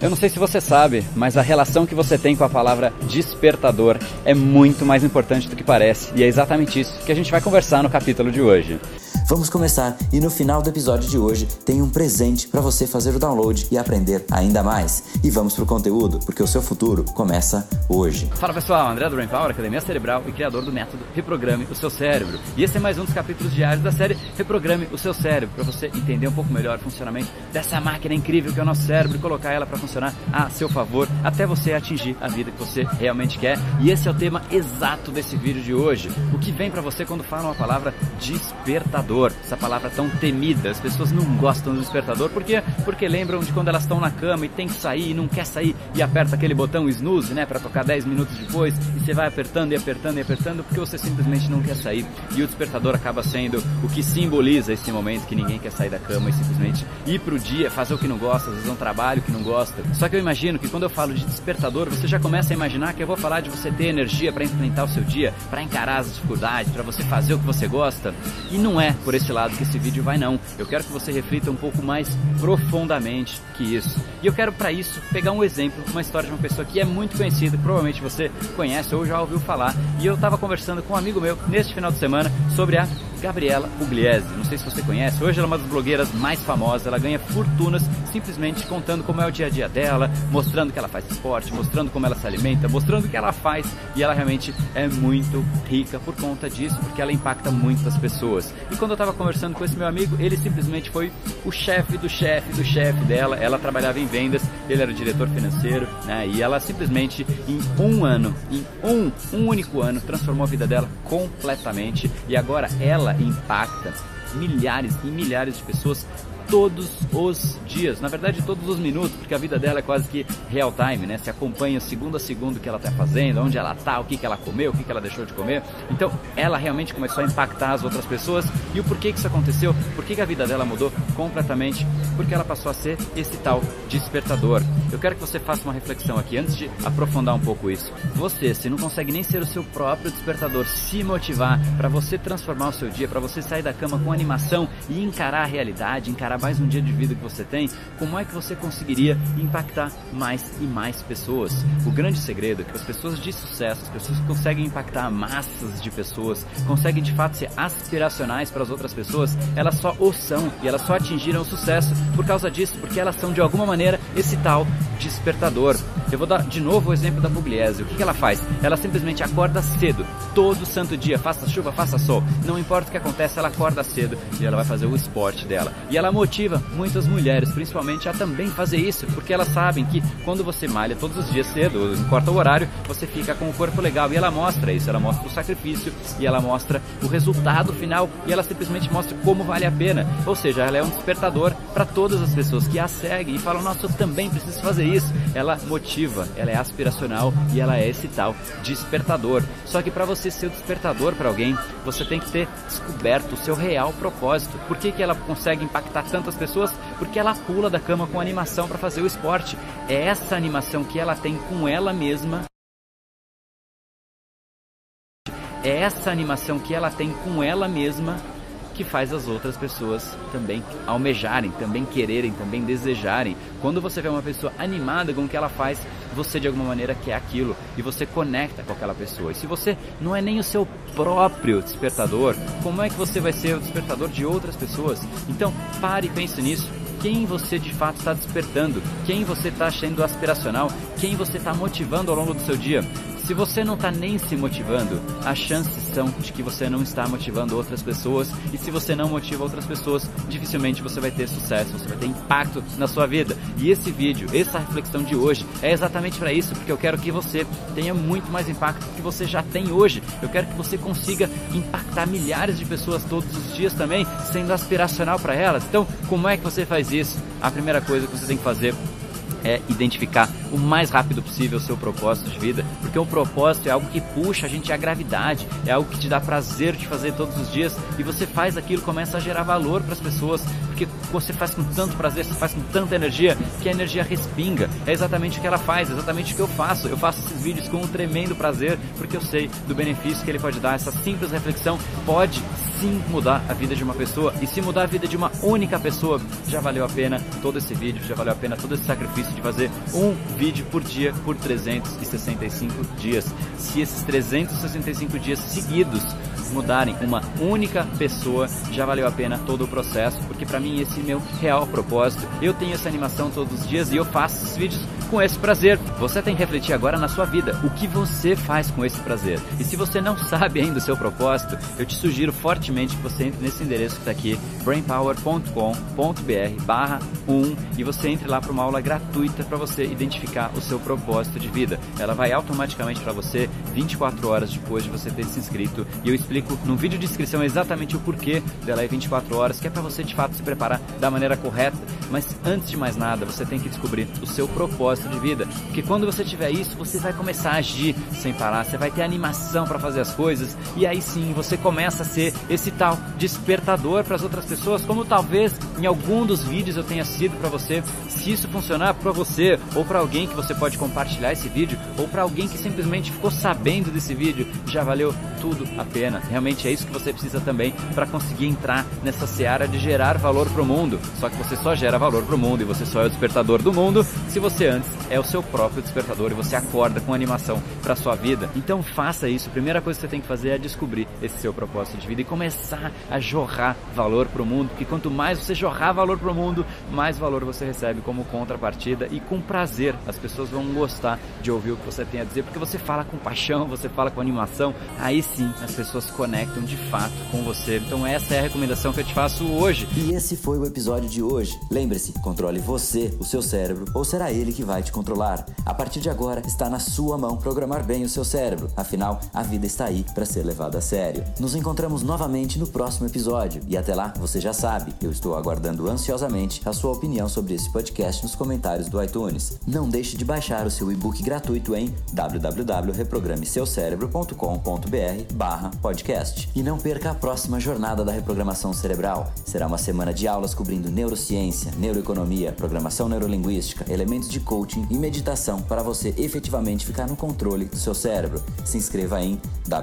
Eu não sei se você sabe, mas a relação que você tem com a palavra despertador é muito mais importante do que parece. E é exatamente isso que a gente vai conversar no capítulo de hoje. Vamos começar e no final do episódio de hoje tem um presente para você fazer o download e aprender ainda mais. E vamos pro conteúdo, porque o seu futuro começa hoje. Fala pessoal, André do Brain Power, Academia Cerebral e criador do método Reprograme o Seu Cérebro. E esse é mais um dos capítulos diários da série Reprograme o Seu Cérebro, para você entender um pouco melhor o funcionamento dessa máquina incrível que é o nosso cérebro e colocar ela para funcionar a seu favor, até você atingir a vida que você realmente quer. E esse é o tema exato desse vídeo de hoje. O que vem para você quando falam a palavra despertador? Essa palavra tão temida, as pessoas não gostam do despertador, por quê? Porque lembram de quando elas estão na cama e tem que sair e não quer sair e aperta aquele botão snooze, né, para tocar 10 minutos depois e você vai apertando e apertando e apertando porque você simplesmente não quer sair. E o despertador acaba sendo o que simboliza esse momento que ninguém quer sair da cama e simplesmente ir pro dia, fazer o que não gosta, às vezes um trabalho que não gosta. Só que eu imagino que quando eu falo de despertador, você já começa a imaginar que eu vou falar de você ter energia para enfrentar o seu dia, para encarar as dificuldades, para você fazer o que você gosta. E não é por esse lado que esse vídeo vai não. Eu quero que você reflita um pouco mais profundamente que isso. E eu quero para isso pegar um exemplo, uma história de uma pessoa que é muito conhecida, provavelmente você conhece ou já ouviu falar. E eu estava conversando com um amigo meu neste final de semana sobre a Gabriela Pugliese. Não sei se você conhece, hoje ela é uma das blogueiras mais famosas, ela ganha fortunas simplesmente contando como é o dia a dia dela, mostrando que ela faz esporte, mostrando como ela se alimenta, mostrando o que ela faz, e ela realmente é muito rica por conta disso, porque ela impacta muitas pessoas. E quando eu estava conversando com esse meu amigo, ele simplesmente foi o chefe do chefe do chefe dela, ela trabalhava em vendas, ele era o diretor financeiro, né? E ela simplesmente em um ano, em um único ano, transformou a vida dela completamente, e agora ela impacta milhares e milhares de pessoas todos os dias, na verdade todos os minutos, porque a vida dela é quase que real time, né? Se acompanha segundo a segundo o que ela está fazendo, onde ela está, o que ela comeu, o que ela deixou de comer. Então ela realmente começou a impactar as outras pessoas. E o porquê que isso aconteceu? Por que a vida dela mudou completamente? Porque ela passou a ser esse tal despertador. Eu quero que você faça uma reflexão aqui antes de aprofundar um pouco isso. Você, se não consegue nem ser o seu próprio despertador, se motivar para você transformar o seu dia, para você sair da cama com animação e encarar a realidade, encarar mais um dia de vida que você tem, como é que você conseguiria impactar mais e mais pessoas? O grande segredo é que as pessoas de sucesso, as pessoas que conseguem impactar massas de pessoas, conseguem de fato ser aspiracionais para as outras pessoas, elas só o são e elas só atingiram o sucesso por causa disso, porque elas são de alguma maneira esse tal despertador. Eu vou dar de novo o exemplo da Pugliese. O que ela faz? Ela simplesmente acorda cedo, todo santo dia, faça chuva, faça sol, não importa o que acontece, ela acorda cedo e ela vai fazer o esporte dela. E ela motiva muitas mulheres, principalmente, a também fazer isso, porque elas sabem que quando você malha todos os dias cedo, não importa o horário, você fica com o corpo legal. E ela mostra isso, ela mostra o sacrifício e ela mostra o resultado final e ela simplesmente mostra como vale a pena. Ou seja, ela é um despertador para todas as pessoas que a seguem e falam, nossa, eu também preciso fazer isso. Ela motiva, ela é aspiracional e ela é esse tal despertador. Só que para você ser o despertador para alguém, você tem que ter descoberto o seu real propósito. Por que ela consegue impactar tantas pessoas? Porque ela pula da cama com animação para fazer o esporte. É essa animação que ela tem com ela mesma. É essa animação que ela tem com ela mesma que faz as outras pessoas também almejarem, também quererem, também desejarem. Quando você vê uma pessoa animada com o que ela faz, você de alguma maneira quer aquilo e você conecta com aquela pessoa. E se você não é nem o seu próprio despertador, como é que você vai ser o despertador de outras pessoas? Então pare e pense nisso. Quem você de fato está despertando? Quem você está achando aspiracional? Quem você está motivando ao longo do seu dia? Se você não está nem se motivando, as chances são de que você não está motivando outras pessoas. E se você não motiva outras pessoas, dificilmente você vai ter sucesso, você vai ter impacto na sua vida. E esse vídeo, essa reflexão de hoje é exatamente para isso, porque eu quero que você tenha muito mais impacto do que você já tem hoje. Eu quero que você consiga impactar milhares de pessoas todos os dias também, sendo aspiracional para elas. Então, como é que você faz isso? A primeira coisa que você tem que fazer é identificar o mais rápido possível o seu propósito de vida, porque o propósito é algo que puxa a gente à gravidade, é algo que te dá prazer de fazer todos os dias, e você faz aquilo, começa a gerar valor para as pessoas, porque você faz com tanto prazer, você faz com tanta energia, que a energia respinga. É exatamente o que ela faz, exatamente o que eu faço. Eu faço esses vídeos com um tremendo prazer, porque eu sei do benefício que ele pode dar. Essa simples reflexão pode sim mudar a vida de uma pessoa, e se mudar a vida de uma única pessoa, já valeu a pena todo esse vídeo, já valeu a pena todo esse sacrifício de fazer um vídeo por dia por 365 dias. Se esses 365 dias seguidos mudarem uma única pessoa, já valeu a pena todo o processo, porque para mim esse é meu real propósito. Eu tenho essa animação todos os dias e eu faço esses vídeos com esse prazer. Você tem que refletir agora na sua vida, o que você faz com esse prazer. E se você não sabe ainda o seu propósito, eu te sugiro fortemente que você entre nesse endereço que está aqui, brainpower.com.br/1, e você entre lá para uma aula gratuita para você identificar o seu propósito de vida. Ela vai automaticamente para você 24 horas depois de você ter se inscrito, e eu explico num vídeo de inscrição exatamente o porquê dela é 24 horas, que é para você de fato se preparar da maneira correta. Mas antes de mais nada, você tem que descobrir o seu propósito de vida, porque quando você tiver isso, você vai começar a agir sem parar, você vai ter animação para fazer as coisas, e aí sim você começa a ser esse tal despertador para as outras pessoas, como talvez em algum dos vídeos eu tenha sido para você. Se isso funcionar para você, ou para alguém que você pode compartilhar esse vídeo, ou para alguém que simplesmente ficou sabendo desse vídeo, já valeu tudo a pena. Realmente é isso que você precisa também para conseguir entrar nessa seara de gerar valor para o mundo. Só que você só gera valor para o mundo, e você só é o despertador do mundo se você antes é o seu próprio despertador, e você acorda com animação para a sua vida. Então faça isso. A primeira coisa que você tem que fazer é descobrir esse seu propósito de vida e começar a jorrar valor para o mundo, porque quanto mais você jorrar valor para o mundo, mais valor você recebe como contrapartida, e com prazer. As pessoas vão gostar de ouvir o que você tem a dizer, porque você fala com paixão, você fala com animação. Aí sim as pessoas conectam de fato com você. Então essa é a recomendação que eu te faço hoje. E esse foi o episódio de hoje. Lembre-se, controle você, o seu cérebro, ou será ele que vai te controlar? A partir de agora, está na sua mão programar bem o seu cérebro. Afinal, a vida está aí para ser levada a sério. Nos encontramos novamente no próximo episódio. E até lá, você já sabe, eu estou aguardando ansiosamente a sua opinião sobre esse podcast nos comentários do iTunes. Não deixe de baixar o seu e-book gratuito em www.reprogrameseucerebro.com.br/podcast. E não perca a próxima jornada da reprogramação cerebral. Será uma semana de aulas cobrindo neurociência, neuroeconomia, programação neurolinguística, elementos de coaching e meditação para você efetivamente ficar no controle do seu cérebro. Se inscreva em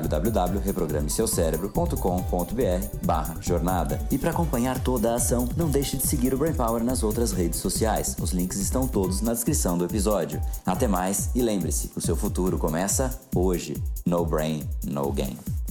www.reprogrameseucerebro.com.br/jornada. E para acompanhar toda a ação, não deixe de seguir o Brain Power nas outras redes sociais. Os links estão todos na descrição do episódio. Até mais e lembre-se, o seu futuro começa hoje. No brain, no game.